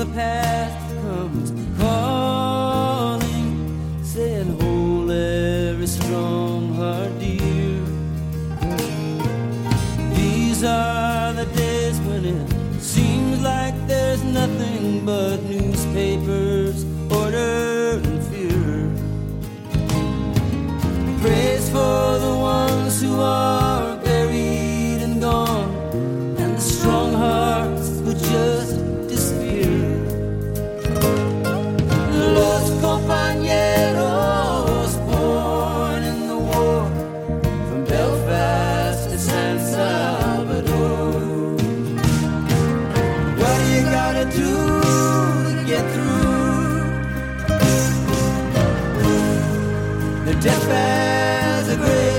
past comes calling, saying, hold every strong heart dear. These are the days when it seems like there's nothing but newspapers, order, and fear. Praise for the ones who are buried and gone, and the strong hearts who just disappear. Los compañeros born in the war, from Belfast to San Salvador. What do you gotta do to get through? The death as a grave.